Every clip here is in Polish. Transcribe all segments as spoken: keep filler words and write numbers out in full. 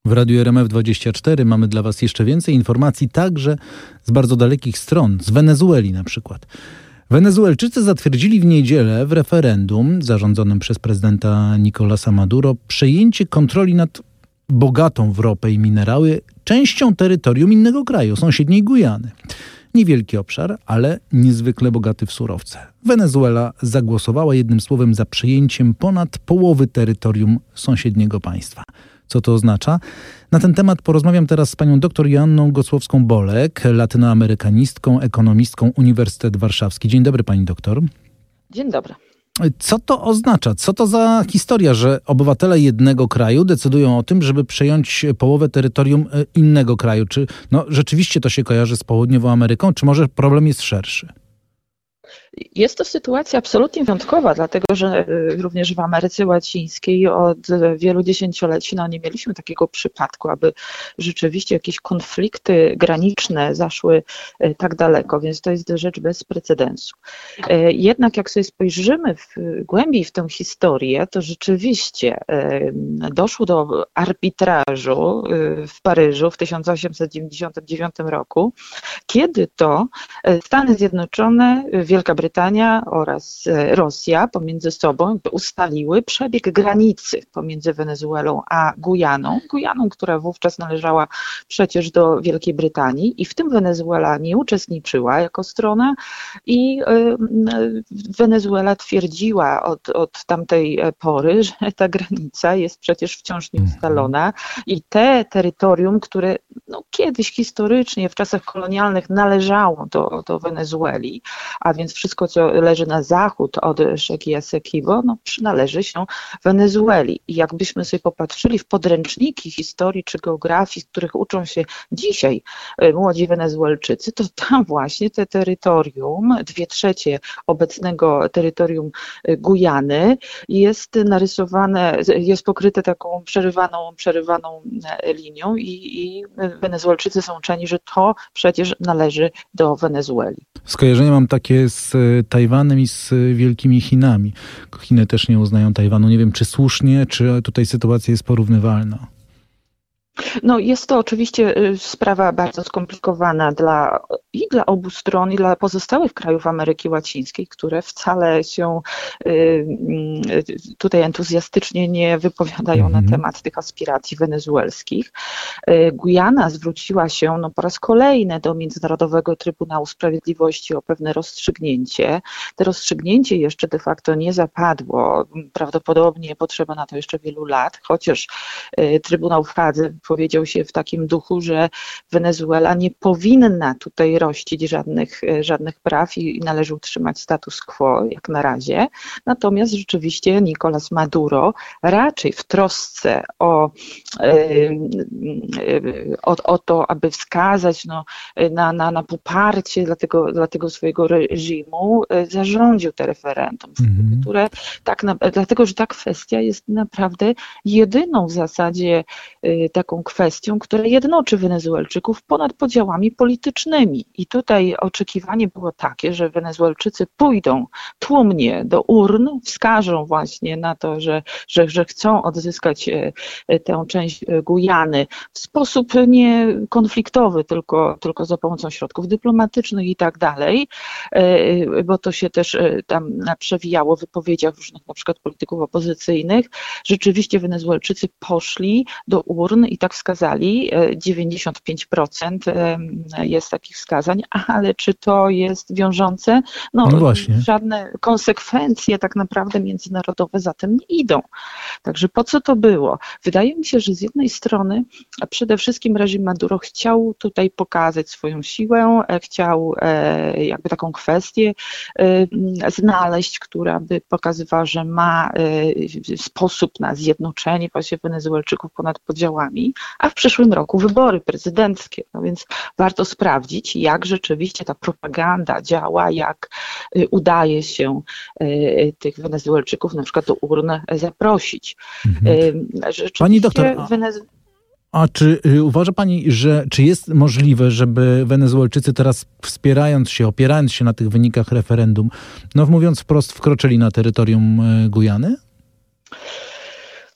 W Radiu R M F dwadzieścia cztery mamy dla Was jeszcze więcej informacji, także z bardzo dalekich stron, z Wenezueli na przykład. Wenezuelczycy zatwierdzili w niedzielę w referendum zarządzonym przez prezydenta Nicolasa Maduro przejęcie kontroli nad bogatą w ropę i minerały częścią terytorium innego kraju, sąsiedniej Gujany. Niewielki obszar, ale niezwykle bogaty w surowce. Wenezuela zagłosowała jednym słowem za przejęciem ponad połowy terytorium sąsiedniego państwa. Co to oznacza? Na ten temat porozmawiam teraz z panią dr Joanną Gocłowską-Bolek, latynoamerykanistką, ekonomistką Uniwersytet Warszawski. Dzień dobry pani doktor. Dzień dobry. Co to oznacza? Co to za historia, że obywatele jednego kraju decydują o tym, żeby przejąć połowę terytorium innego kraju? Czy no, rzeczywiście to się kojarzy z Południową Ameryką, czy może problem jest szerszy? Jest to sytuacja absolutnie wyjątkowa, dlatego że również w Ameryce Łacińskiej od wielu dziesięcioleci no, nie mieliśmy takiego przypadku, aby rzeczywiście jakieś konflikty graniczne zaszły tak daleko, więc to jest rzecz bez precedensu. Jednak jak sobie spojrzymy w głębiej w tę historię, to rzeczywiście doszło do arbitrażu w Paryżu w tysiąc osiemset dziewięćdziesiątym dziewiątym roku, kiedy to Stany Zjednoczone, Wielka Brytania oraz Rosja pomiędzy sobą ustaliły przebieg granicy pomiędzy Wenezuelą a Gujaną. Gujaną, która wówczas należała przecież do Wielkiej Brytanii i w tym Wenezuela nie uczestniczyła jako strona i Wenezuela twierdziła od, od tamtej pory, że ta granica jest przecież wciąż nieustalona i te terytorium, które no, kiedyś historycznie w czasach kolonialnych należało do, do Wenezueli, a więc wszystko, co leży na zachód od rzeki Esequibo, no, przynależy się Wenezueli. I jakbyśmy sobie popatrzyli w podręczniki historii czy geografii, z których uczą się dzisiaj młodzi Wenezuelczycy, to tam właśnie te terytorium, dwie trzecie obecnego terytorium Gujany jest narysowane, jest pokryte taką przerywaną, przerywaną linią i, i Wenezuelczycy są uczeni, że to przecież należy do Wenezueli. Skojarzenie mam takie z Tajwanem i z Wielkimi Chinami. Chiny też nie uznają Tajwanu. Nie wiem, czy słusznie, czy tutaj sytuacja jest porównywalna. No jest to oczywiście sprawa bardzo skomplikowana dla, i dla obu stron, i dla pozostałych krajów Ameryki Łacińskiej, które wcale się y, tutaj entuzjastycznie nie wypowiadają mm. na temat tych aspiracji wenezuelskich. Y, Gujana zwróciła się no, po raz kolejny do Międzynarodowego Trybunału Sprawiedliwości o pewne rozstrzygnięcie. To rozstrzygnięcie jeszcze de facto nie zapadło. Prawdopodobnie potrzeba na to jeszcze wielu lat, chociaż y, Trybunał w Hadze powiedział się w takim duchu, że Wenezuela nie powinna tutaj rościć żadnych, żadnych praw i należy utrzymać status quo jak na razie. Natomiast rzeczywiście Nicolás Maduro raczej w trosce o, o, o to, aby wskazać no, na, na, na poparcie dla tego, dla tego swojego reżimu, zarządził te referendum, mm-hmm. które tak na, dlatego, że ta kwestia jest naprawdę jedyną w zasadzie taką kwestią, która jednoczy Wenezuelczyków ponad podziałami politycznymi. I tutaj oczekiwanie było takie, że Wenezuelczycy pójdą tłumnie do urn, wskażą właśnie na to, że, że, że chcą odzyskać tę część Gujany w sposób nie konfliktowy, tylko, tylko za pomocą środków dyplomatycznych i tak dalej, bo to się też tam przewijało w wypowiedziach różnych na przykład polityków opozycyjnych. Rzeczywiście Wenezuelczycy poszli do urn i tak wskazali, dziewięćdziesiąt pięć procent jest takich wskazań, ale czy to jest wiążące? No, no właśnie. Żadne konsekwencje tak naprawdę międzynarodowe za tym nie idą. Także po co to było? Wydaje mi się, że z jednej strony przede wszystkim reżim Maduro chciał tutaj pokazać swoją siłę, chciał jakby taką kwestię znaleźć, która by pokazywała, że ma sposób na zjednoczenie właśnie Wenezuelczyków ponad podziałami, a w przyszłym roku wybory prezydenckie. No więc warto sprawdzić, jak rzeczywiście ta propaganda działa, jak udaje się tych Wenezuelczyków na przykład do urn zaprosić. Mhm. Pani doktor, a, Wenez... a czy uważa pani, że czy jest możliwe, żeby Wenezuelczycy teraz wspierając się, opierając się na tych wynikach referendum, no mówiąc wprost, wkroczyli na terytorium Gujany?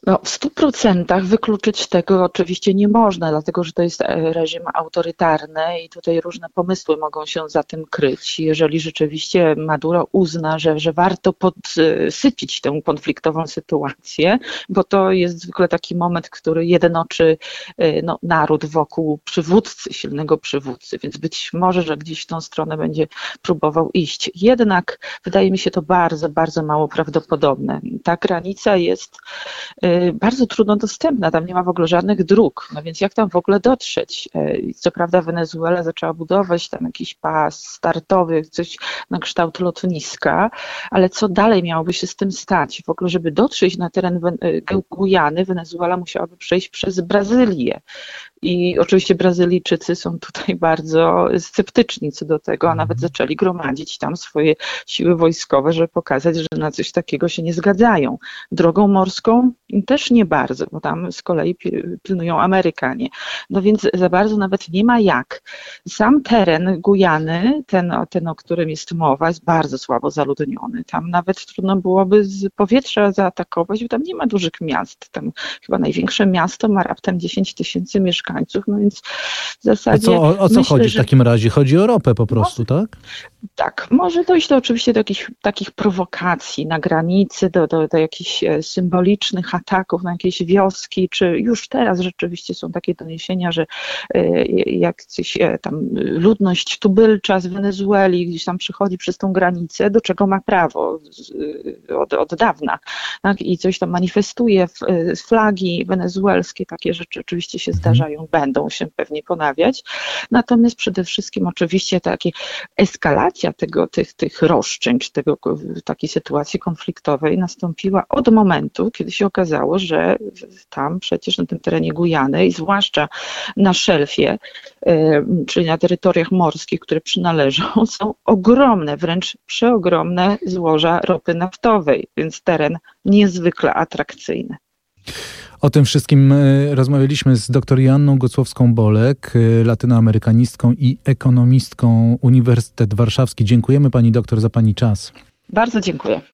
No, w stu procentach wykluczyć tego oczywiście nie można, dlatego że to jest reżim autorytarny i tutaj różne pomysły mogą się za tym kryć. Jeżeli rzeczywiście Maduro uzna, że, że warto podsycić tę konfliktową sytuację, bo to jest zwykle taki moment, który jednoczy no, naród wokół przywódcy, silnego przywódcy, więc być może, że gdzieś w tą stronę będzie próbował iść. Jednak wydaje mi się to bardzo, bardzo mało prawdopodobne. Ta granica jest bardzo trudno dostępna, tam nie ma w ogóle żadnych dróg, no więc jak tam w ogóle dotrzeć? Co prawda Wenezuela zaczęła budować tam jakiś pas startowy, coś na kształt lotniska, ale co dalej miałoby się z tym stać? W ogóle, żeby dotrzeć na teren Gujany, Wenezuela musiałaby przejść przez Brazylię. I oczywiście Brazylijczycy są tutaj bardzo sceptyczni co do tego, a nawet zaczęli gromadzić tam swoje siły wojskowe, żeby pokazać, że na coś takiego się nie zgadzają. Drogą morską też nie bardzo, bo tam z kolei pilnują Amerykanie. No więc za bardzo nawet nie ma jak. Sam teren Gujany, ten, ten o którym jest mowa, jest bardzo słabo zaludniony. Tam nawet trudno byłoby z powietrza zaatakować, bo tam nie ma dużych miast. Tam chyba największe miasto ma raptem dziesięć tysięcy mieszkańców. No więc w zasadzie. A co, o, o co myślę, chodzi że... w takim razie? Chodzi o ropę po prostu, może, tak? Tak, może dojść do oczywiście do jakichś takich prowokacji na granicy, do, do, do jakichś symbolicznych ataków na jakieś wioski, czy już teraz rzeczywiście są takie doniesienia, że jakieś tam ludność tubylcza z Wenezueli gdzieś tam przychodzi przez tą granicę, do czego ma prawo od, od dawna, tak? I coś tam manifestuje, flagi wenezuelskie, takie rzeczy oczywiście się zdarzają, będą się pewnie ponawiać. Natomiast przede wszystkim oczywiście takie eskalacja tego, tych, tych roszczeń, czy tego, takiej sytuacji konfliktowej nastąpiła od momentu, kiedy się okazało, że tam przecież na tym terenie Gujany i zwłaszcza na szelfie, czyli na terytoriach morskich, które przynależą, są ogromne, wręcz przeogromne złoża ropy naftowej, więc teren niezwykle atrakcyjny. O tym wszystkim rozmawialiśmy z dr Joanną Gocłowską-Bolek, latynoamerykanistką i ekonomistką Uniwersytet Warszawski. Dziękujemy pani doktor za pani czas. Bardzo dziękuję.